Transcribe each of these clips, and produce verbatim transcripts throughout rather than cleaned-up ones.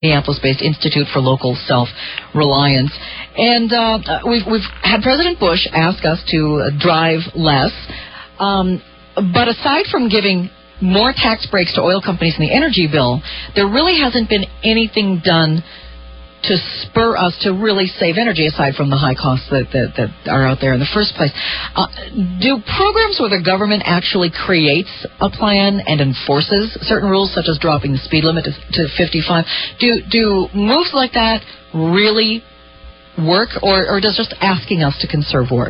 Minneapolis-based Institute for Local Self-Reliance. And uh, we've, we've had President Bush ask us to drive less. Um, but aside from giving more tax breaks to oil companies in the energy bill, there really hasn't been anything done to spur us to really save energy, aside from the high costs that, that, that are out there in the first place. Uh, do programs where the government actually creates a plan and enforces certain rules, such as dropping the speed limit to, to fifty-five, do do moves like that really work, or, or does just asking us to conserve work?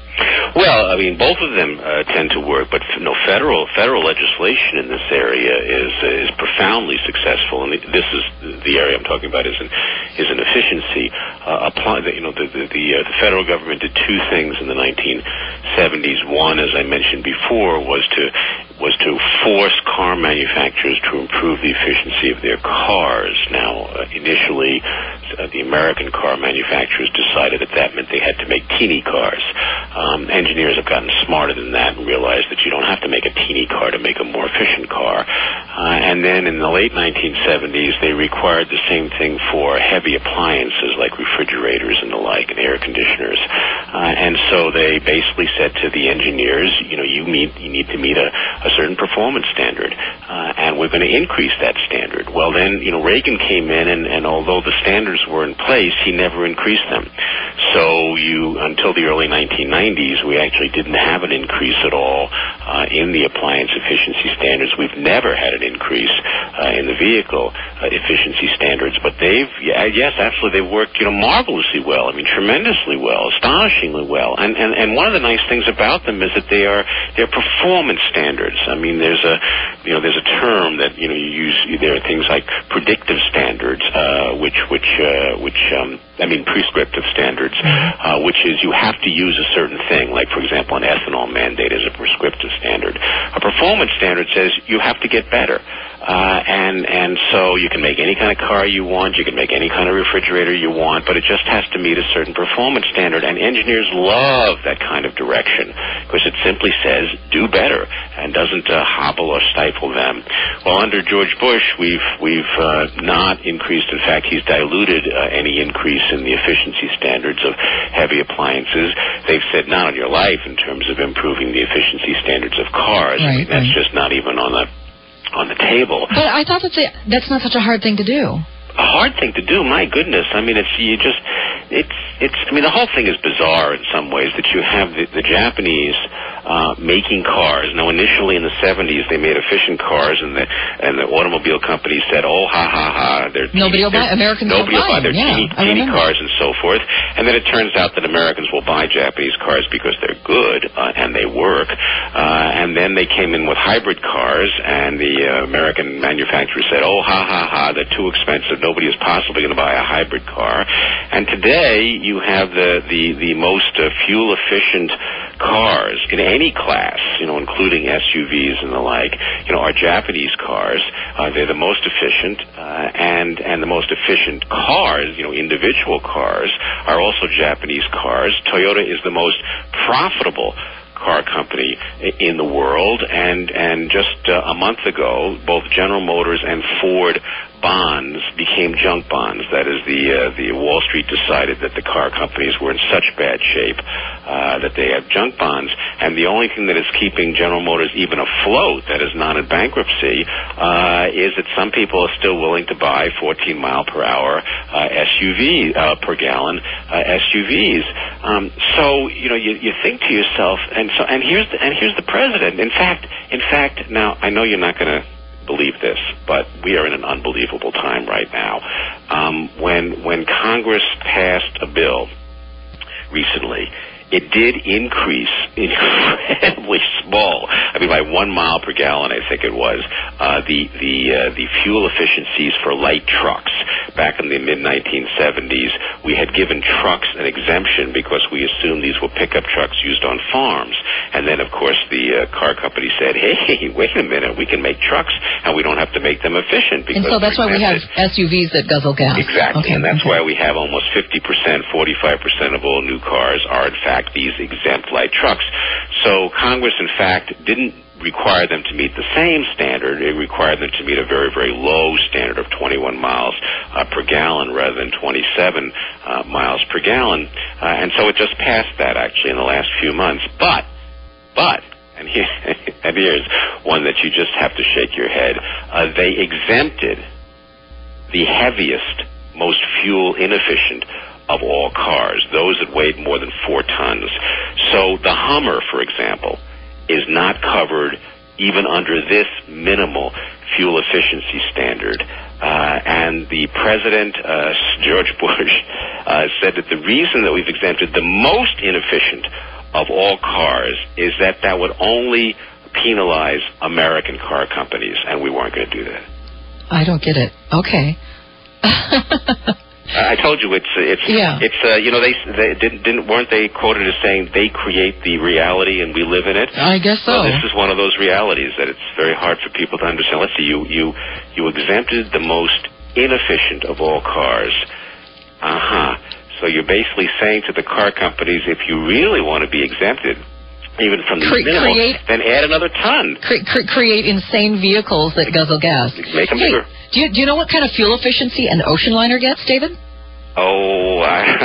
Well, I mean, both of them uh, tend to work, but you know, federal federal legislation in this area is uh, is profoundly successful, and this is the area I'm talking about is an is an efficiency. Uh, apply, you know, the the the, uh, the federal government did two things in the nineteen seventies. One, as I mentioned before, was to was to force car manufacturers to improve the efficiency of their cars. Now, uh, initially, uh, the American car manufacturers decided that that meant they had to make teeny cars. Um, engineers have gotten smarter than that and realized that you don't have to make a teeny car to make a more efficient car. Uh, and then in the late nineteen seventies, they required the same thing for heavy appliances like refrigerators and the like, and air conditioners. Uh, and so they basically said to the engineers, you know, you meet, you need to meet a, a certain performance standard, uh, and we're going to increase that standard. Well, then, you know, Reagan came in, and, and although the standards were in place, he never increased them. So you, until the early nineteen nineties, we actually didn't have an increase at all uh, in the appliance efficiency standards. We've never had an increase uh, in the vehicle uh, efficiency standards, but they've, yeah, yes, absolutely, they've worked, you know, marvelously well. I mean, tremendously well, astonishingly well. And, and, and one of the nice things about them is that they are, they're performance standards. I mean, there's a, you know, there's a term that, you know, you use, there are things like predictive standards, uh, which, which, uh, which, um, I mean, prescriptive standards, uh, which is you have to use a certain thing, like, for example, an ethanol mandate is a prescriptive standard. A performance standard says you have to get better. Uh, and, and so you can make any kind of car you want, you can make any kind of refrigerator you want, but it just has to meet a certain performance standard. And engineers love that kind of direction because it simply says do better and doesn't uh, hobble or stifle them. Well, under George Bush, we've, we've uh, not increased. In fact, he's diluted uh, any increase in the efficiency standards of heavy appliances. They've said not on your life in terms of improving the efficiency standards of cars. Right, I mean, that's right. just not even on the on the table. But I thought that's, a, that's not such a hard thing to do. A hard thing to do, my goodness. I mean, it's, you just, it's, it's, I mean, the whole thing is bizarre in some ways that you have the, the Japanese uh, making cars. Now, initially in the seventies, they made efficient cars, and the, and the automobile companies said, oh, ha, ha, ha. They're nobody teeny, will buy, Americans nobody will buy their them. teeny, Yeah, teeny cars and so forth. And then it turns out that Americans will buy Japanese cars because they're good uh, and they work. Uh, and then they came in with hybrid cars, and the uh, American manufacturers said, oh, ha, ha, ha, they're too expensive. Nobody is possibly going to buy a hybrid car. And today you have the, the, the most uh, fuel-efficient cars in any class, you know, including S U Vs and the like, you know, are Japanese cars. Uh, they're the most efficient, uh, and, and the most efficient cars, you know, individual cars, are also Japanese cars. Toyota is the most profitable car company in the world, and and just uh, a month ago, both General Motors and Ford bonds became junk bonds. That is, the uh, the Wall Street decided that the car companies were in such bad shape uh, that they have junk bonds, and the only thing that is keeping General Motors even afloat, that is not in bankruptcy, uh, is that some people are still willing to buy fourteen mile per hour uh, S U V uh, per gallon uh, S U Vs. Um, so you know, you, you think to yourself, and so and here's the, and here's the president. In fact, in fact, now I know you're not going to believe this, but we are in an unbelievable time right now. Um, when when Congress passed a bill recently, it did increase incredibly small. I mean, by one mile per gallon, I think it was uh, the the uh, the fuel efficiencies for light trucks. Back in the mid nineteen seventies, we had given trucks an exemption because we assumed these were pickup trucks used on farms. And then, of course, the uh, car company said, "Hey, wait a minute, we can make trucks, and we don't have to make them efficient." Because and so that's why we have S U Vs that guzzle gas. Exactly, okay, and that's okay. why we have almost fifty percent, forty-five percent of all new cars are, in fact, these exempt light trucks. So Congress, in fact, didn't require them to meet the same standard. It required them to meet a very, very low standard of twenty-one miles uh, than twenty-seven uh, miles per gallon. Uh, and so it just passed that, actually, in the last few months. But, but, and, here, and here's one that you just have to shake your head. Uh, they exempted the heaviest, most fuel-inefficient of all cars, those that weighed more than four tons. So the Hummer, for example, is not covered even under this minimal fuel efficiency standard. Uh, and the president, uh, George Bush, uh, said that the reason that we've exempted the most inefficient of all cars is that that would only penalize American car companies, and we weren't going to do that. I don't get it. Okay. I told you it's it's yeah. it's uh, you know they they didn't didn't weren't they quoted as saying they create the reality and we live in it. I guess so. Well, this is one of those realities that it's very hard for people to understand. Let's see, you you you exempted the most inefficient of all cars. Uh huh. So you're basically saying to the car companies, if you really want to be exempted, even from the Cre- minimal, create, then add another ton. Cre- cre- create insane vehicles that guzzle gas. Make them hey, bigger. Do you, do you know what kind of fuel efficiency an ocean liner gets, David? Oh,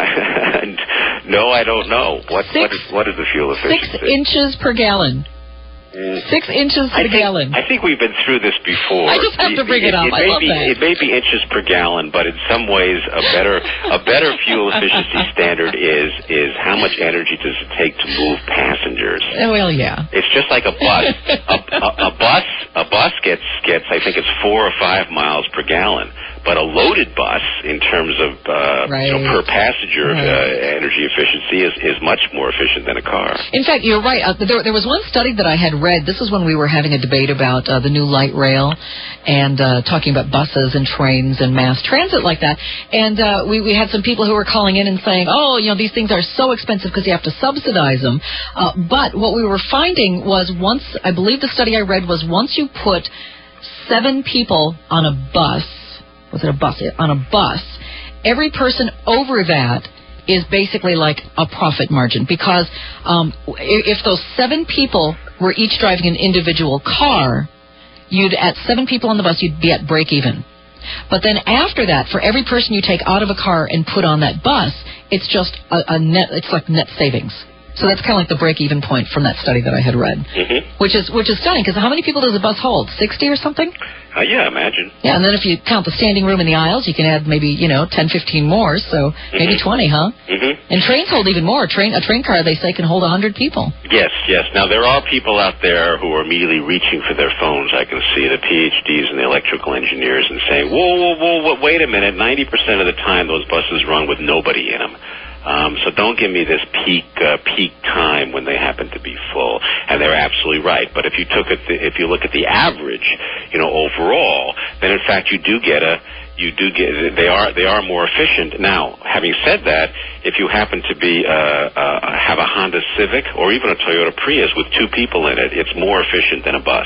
I, no, I don't know. What, six, what, is, what is the fuel efficiency? Six inches per gallon. Mm. Six inches per I think, gallon. I think we've been through this before. I just have to bring it, it up. It, it I may love be, that. It may be inches per gallon, but in some ways, a better a better fuel efficiency standard is is how much energy does it take to move passengers? Well, yeah. It's just like a bus. a, a, a bus a bus gets gets I think it's four or five miles per gallon. But a loaded bus, in terms of uh, right. you know, per passenger right. uh, energy efficiency, is, is much more efficient than a car. In fact, you're right. Uh, there, there was one study that I had read. This is when we were having a debate about uh, the new light rail and uh, talking about buses and trains and mass transit like that. And uh, we, we had some people who were calling in and saying, oh, you know, these things are so expensive because you have to subsidize them. Uh, but what we were finding was once, I believe the study I read was once you put seven people on a bus, was it a bus? On a bus, every person over that is basically like a profit margin because um, if, if those seven people were each driving an individual car, you'd at seven people on the bus, you'd be at break even. But then after that, for every person you take out of a car and put on that bus, it's just a, a net. It's like net savings. So that's kind of like the break-even point from that study that I had read, mm-hmm. which is which is stunning because how many people does a bus hold? sixty or something? Uh, yeah, imagine. Yeah, and then if you count the standing room in the aisles, you can add maybe, you know, ten, fifteen more, so mm-hmm. maybe twenty, huh? Mm-hmm. And trains hold even more. A train, a train car, they say, can hold one hundred people. Yes, yes. Now, there are people out there who are immediately reaching for their phones. I can see the P H Ds and the electrical engineers and saying, whoa, whoa, whoa, whoa wait a minute, ninety percent of the time those buses run with nobody in them. Um, so don't give me this peak uh, peak time when they happen to be full, and they're absolutely right. But if you took it, if you look at the average, you know, overall, then in fact you do get a, you do get they are they are more efficient. Now, having said that, if you happen to be uh, uh, have a Honda Civic or even a Toyota Prius with two people in it, it's more efficient than a bus.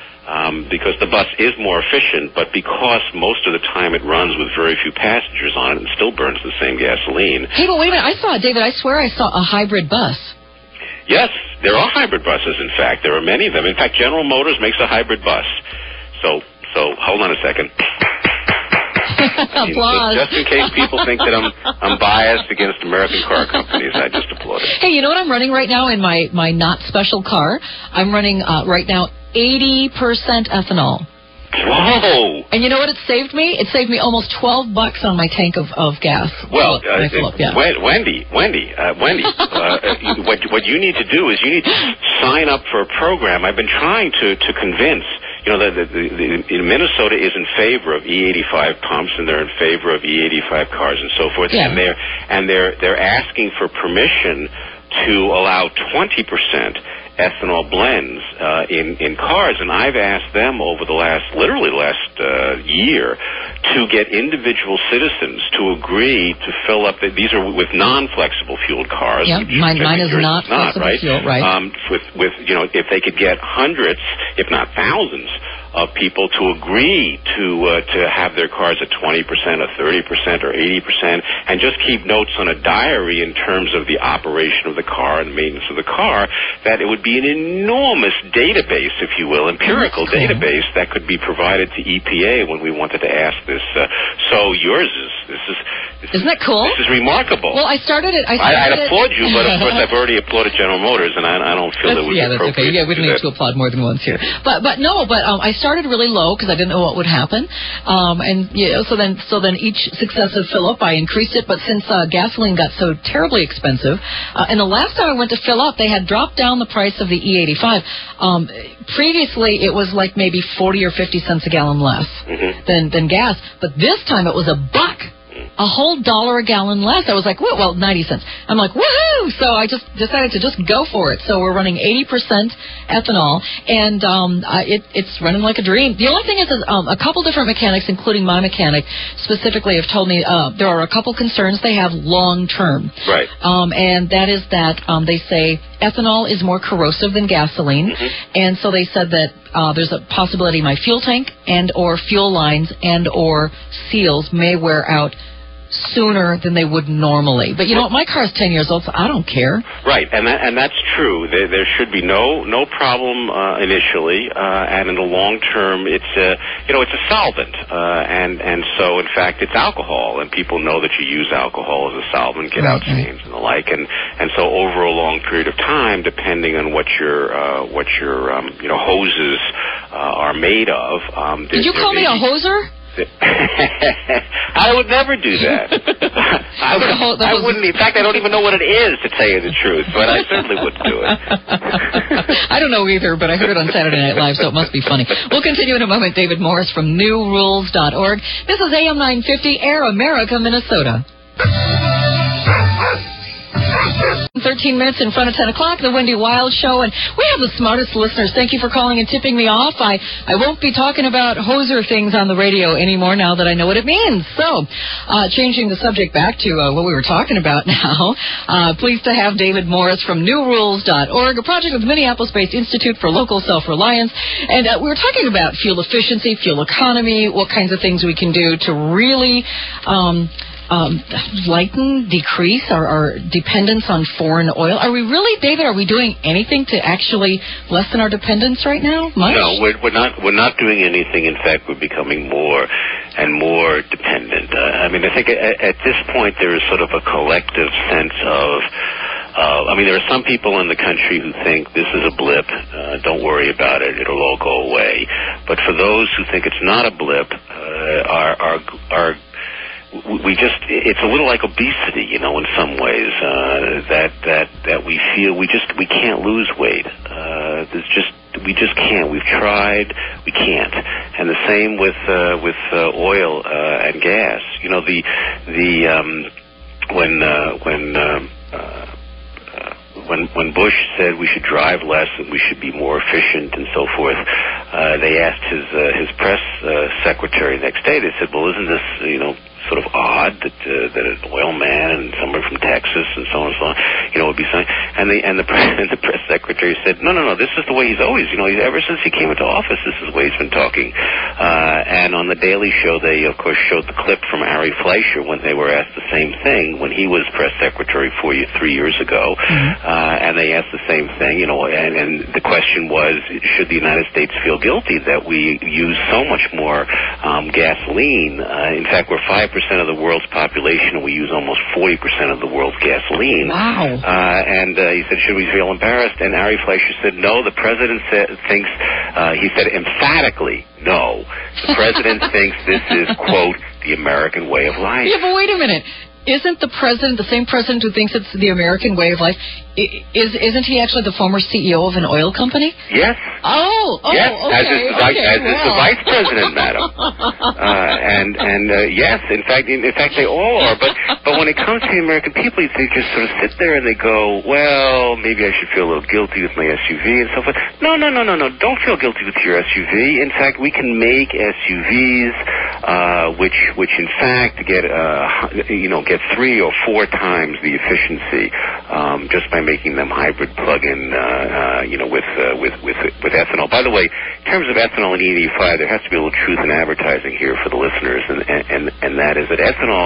Um, because the bus is more efficient, but because most of the time it runs with very few passengers on it and still burns the same gasoline. Hey, but wait a minute. I saw, David, I swear I saw a hybrid bus. Yes, there are hybrid buses, in fact. There are many of them. In fact, General Motors makes a hybrid bus. So, so hold on a second. Applause. Just, just in case people think that I'm I'm biased against American car companies, I just applaud it. Hey, you know what I'm running right now in my, my not special car? I'm running uh, right now eighty percent ethanol. Whoa! And you know what it saved me? It saved me almost twelve bucks on my tank of, of gas. Well, uh, up, yeah. Wendy, Wendy, uh, Wendy, uh, what what you need to do is you need to sign up for a program. I've been trying to to convince. You know, the, the, the, the, Minnesota is in favor of E eighty-five pumps, and they're in favor of E eighty-five cars and so forth. Yeah. And they're and they're they're asking for permission to allow twenty percent ethanol blends uh, in in cars, and I've asked them over the last, literally last uh, year, to get individual citizens to agree to fill up. The, these are with non-flexible fueled cars. Yeah, mine, mine is not, not flexible right? fuel, right? Um, with with you know, if they could get hundreds, if not thousands, of people to agree to uh, to have their cars at twenty percent or thirty percent or eighty percent, and just keep notes on a diary in terms of the operation of the car and maintenance of the car, that it would be an enormous database, if you will, empirical cool. database that could be provided to E P A when we wanted to ask this. Uh, so yours is, this is Isn't that cool? This is remarkable. Well, I started it. I, I, I'd it. applaud you, but of course I've already applauded General Motors, and I, I don't feel that's, that would yeah, be appropriate. That's okay. Yeah, we don't need that. to applaud more than once here. But but no, but um, I started really low because I didn't know what would happen, um, and you know, so then so then each successive fill up I increased it. But since uh, gasoline got so terribly expensive, uh, and the last time I went to fill up, they had dropped down the price of the E eighty-five. Um, previously, it was like maybe forty or fifty cents a gallon less mm-hmm. than than gas, but this time it was a buck. A whole dollar a gallon less. I was like, well, well, ninety cents. I'm like, woohoo! So I just decided to just go for it. So we're running eighty percent ethanol, and um, I, it, it's running like a dream. The only thing is, is um, a couple different mechanics, including my mechanic, specifically have told me uh, there are a couple concerns they have long term. Right. Um, and that is that um, they say ethanol is more corrosive than gasoline, mm-hmm. and so they said that uh, there's a possibility my fuel tank and or fuel lines and or seals may wear out sooner than they would normally. But you know what? My car's ten years old, so I don't care. Right, and that, and that's true. There, there should be no no problem uh, initially, uh, and in the long term, it's a you know it's a solvent, uh, and and so in fact it's alcohol, and people know that you use alcohol as a solvent, get out right. stains and the like, and and so over a long period of time, depending on what your uh, what your um, you know hoses uh, are made of. Um, Did you call me a hoser? I would never do that. I, would, whole, I wouldn't. In fact, I don't even know what it is, to tell you the truth, but I certainly wouldn't do it. I don't know either, but I heard it on Saturday Night Live, so it must be funny. We'll continue in a moment. David Morris from new rules dot org. This is A M nine fifty, Air America, Minnesota. thirteen minutes in front of ten o'clock, the Wendy Wild Show, and we have the smartest listeners. Thank you for calling and tipping me off. I, I won't be talking about hoser things on the radio anymore now that I know what it means. So, uh, changing the subject back to uh, what we were talking about now, uh, pleased to have David Morris from new rules dot org, a project of the Minneapolis-based Institute for Local Self-Reliance. And uh, we were talking about fuel efficiency, fuel economy, what kinds of things we can do to really Um, Um, lighten, decrease our, our dependence on foreign oil. Are we really, David, are we doing anything to actually lessen our dependence right now? Much? No, we're, we're not. We're not doing anything. In fact, we're becoming more and more dependent. Uh, I mean, I think at, at this point there is sort of a collective sense of. Uh, I mean, there are some people in the country who think this is a blip. Uh, don't worry about it; it'll all go away. But for those who think it's not a blip, uh, are are are we just, it's a little like obesity, you know, in some ways, uh, that, that, that we feel we just, we can't lose weight. Uh, there's just, we just can't. We've tried, we can't. And the same with, uh, with, uh, oil, uh, and gas. You know, the, the, um, when, uh, when, um, uh, When when Bush said we should drive less and we should be more efficient and so forth, uh, they asked his uh, his press uh, secretary the next day. They said, "Well, isn't this you know sort of odd that uh, that an oil man and someone from Texas and so on and so on, you know, would be saying?" And the and the press, and the press secretary said, "No, no, no. This is the way he's always. You know, he's, ever since he came into office, this is the way he's been talking." Uh, and on the Daily Show, they of course showed the clip from Ari Fleischer when they were asked the same thing when he was press secretary four three years ago. Mm-hmm. Uh, and they asked the same thing, you know, and, and the question was, should the United States feel guilty that we use so much more um, gasoline? Uh, in fact, we're five percent of the world's population, and we use almost forty percent of the world's gasoline. Wow. Uh, and uh, he said, should we feel embarrassed? And Ari Fleischer said, no, the president sa- thinks, uh, he said emphatically, no. The president thinks this is, quote, the American way of life. Yeah, but wait a minute. Isn't the president, the same president who thinks it's the American way of life, is, isn't he actually the former C E O of an oil company? Yes. Oh, oh, yes, okay. as is, okay, as well. is the vice president, madam. uh, and and uh, yes, in fact, in, in fact, they all are. But but when it comes to the American people, they just sort of sit there and they go, well, maybe I should feel a little guilty with my S U V and so forth. No, no, no, no, no. Don't feel guilty with your S U V. In fact, we can make S U Vs uh, which which in fact get uh, you know get three or four times the efficiency um, just by making them hybrid plug-in, uh, uh, you know, with, uh, with with with ethanol. By the way, in terms of ethanol and E eighty-five, there has to be a little truth in advertising here for the listeners, and and and that is that ethanol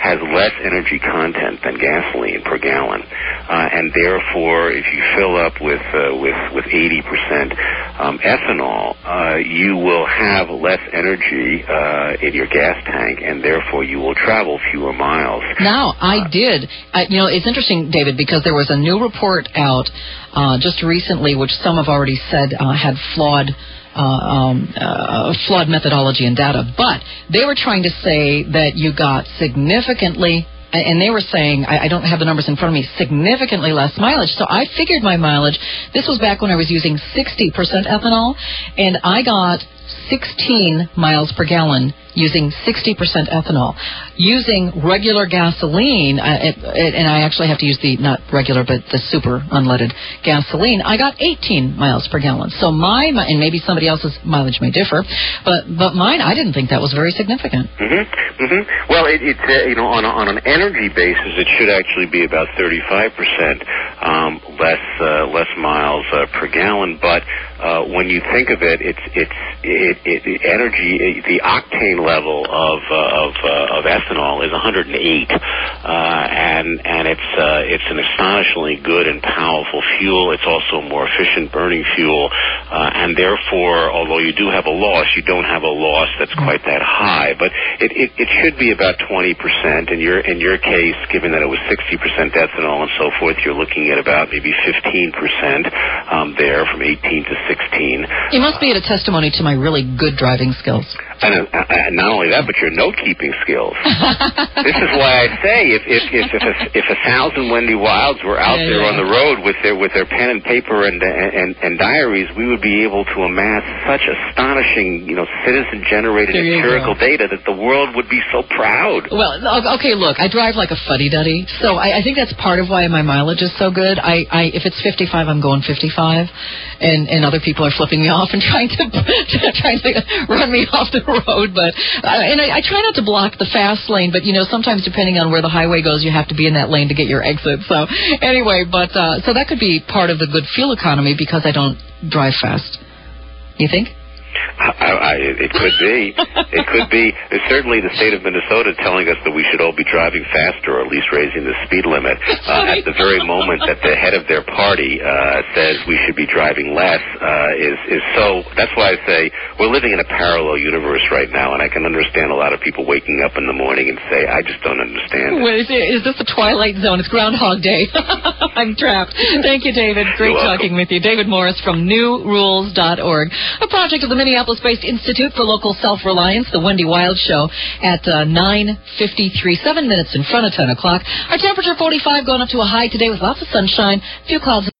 has less energy content than gasoline per gallon, uh, and therefore, if you fill up with uh, with with eighty percent um, ethanol, uh, you will have less energy uh, in your gas tank, and therefore you will travel fewer miles. Now, I did. I, you know, it's interesting, David, because there was a new report out uh, just recently, which some have already said uh, had flawed. Uh, um, uh, flawed methodology and data, but they were trying to say that you got significantly, and they were saying, I, I don't have the numbers in front of me, significantly less mileage. So I figured my mileage, this was back when I was using sixty percent ethanol, and I got sixteen miles per gallon using sixty percent ethanol. Using regular gasoline, uh, it, it, and I actually have to use the, not regular, but the super unleaded gasoline, I got eighteen miles per gallon. So my, and maybe somebody else's mileage may differ, but but mine, I didn't think that was very significant. Mm-hmm. Mm-hmm. Well, it, it's, uh, you know, on, a, on an energy basis, it should actually be about thirty-five percent um, less uh, less miles uh, per gallon, but uh, when you think of it, it's, it's, it, it, it energy, the octane level of uh, of uh, of ethanol is one hundred eight, uh, and and it's uh, it's an astonishingly good and powerful fuel. It's also a more efficient burning fuel, uh, and therefore, although you do have a loss, you don't have a loss that's quite that high. But it it, it should be about twenty percent. In your in your case, given that it was sixty percent ethanol and so forth, you're looking at about maybe fifteen percent um, there, from eighteen to sixteen. You must be at a testimony to my really good driving skills. And uh, uh, not only that, but your note-keeping skills. This is why I say, if if if, if, a, if a thousand Wendy Wilds were out yeah, there yeah. on the road with their with their pen and paper and, and and diaries, we would be able to amass such astonishing, you know, citizen-generated empirical go. data that the world would be so proud. Well, okay, look, I drive like a fuddy-duddy, so I, I think that's part of why my mileage is so good. I, I if it's fifty-five, I'm going fifty-five, and and other people are flipping me off and trying to trying to run me off the road, but uh, and I, I try not to block the fast lane, but you know, sometimes depending on where the highway goes, you have to be in that lane to get your exit. So anyway, but uh, so that could be part of the good fuel economy because I don't drive fast. You think? I, I, it could be. It could be. There's certainly the state of Minnesota telling us that we should all be driving faster, or at least raising the speed limit. Uh, at the very moment that the head of their party uh, says we should be driving less, uh, is is so. That's why I say we're living in a parallel universe right now, and I can understand a lot of people waking up in the morning and say, "I just don't understand." Well, is, it, is this the Twilight Zone? It's Groundhog Day. I'm trapped. Thank you, David. Great talking with you. David Morris from new rules dot org, a project of the Minneapolis-based Institute for Local Self-Reliance, the Wendy Wild Show, at uh, nine fifty-three, seven minutes in front of ten o'clock. Our temperature forty-five, going up to a high today with lots of sunshine, a few clouds.